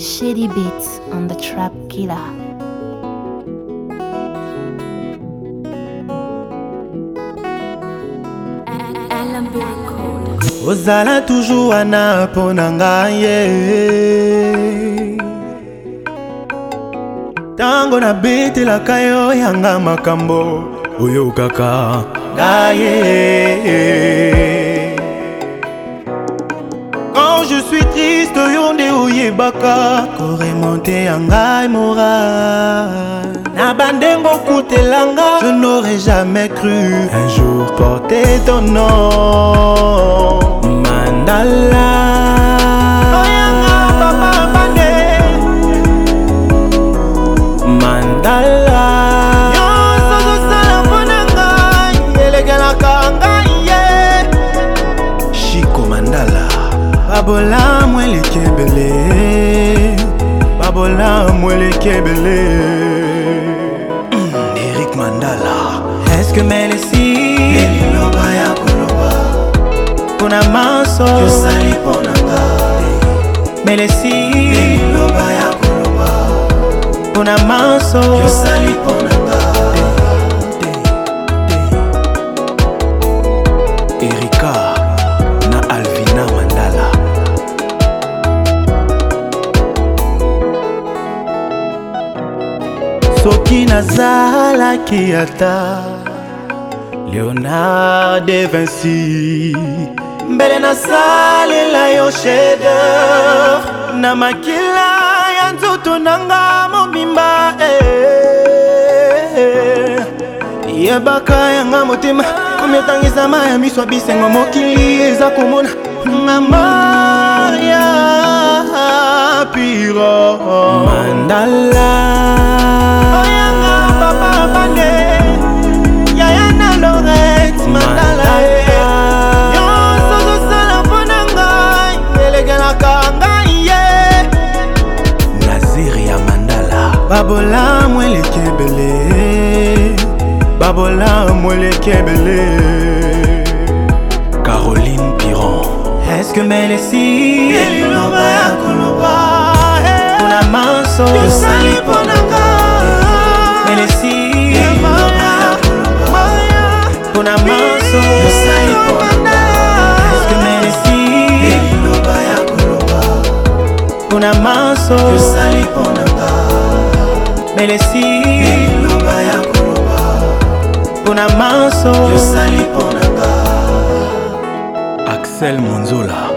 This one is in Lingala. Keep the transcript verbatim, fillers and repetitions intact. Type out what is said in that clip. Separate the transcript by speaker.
Speaker 1: Shady beats on the trap killer.
Speaker 2: Ozala toujours wana pona ngaye tango na betelaka yo yanga makambo oyo kaka ngaye. Quand je suis triste yonde oyebaka koremonte ya ngai moral na bandengo kutelanga. Je n'aurais jamais cru un jour porter ton nom Mandala. Oyanga papa bande Mandala yo sozo sala pona ngai elegelaka ngai ye Chico Mandala. Babola mwele kebele, babola mwele kebele. Eric Mandala. Est-ce que Melesi Eliloba ya koloba Pona maso Yosali pona ngai Melesi Eliloba ya koloba Pona maso Yosali pona ngai. Erika na Alvina Mandala. Soki nazalaki ata Léonard de Vinci, mbele nasalela yo chef-d'œuvre na makila ya nzoto nanga mobimba eh. Yebaka yanga motema ometangisa maya miswa bisengo mokili eza komona ngama ya piro Mandala. Oyanga papa bande yaya na Lorette Mandala yo sozo sala pona ngai elegelaka ngai ye Naziri ya Mandala. Babola mwele kebele, babola mwele kebele. Caroline Piron. Est-ce que Melesi Eliloba ya koloba pona maso Yosali pona ngai Melesi Eliloba ya koloba pona maso Yosali pona ngai. Est-ce que Melesi Eliloba ya koloba pona maso Yosali pona ngai Melesi Eliloba ya koloba pona maso Yosali pona ngai. Axel Monzola.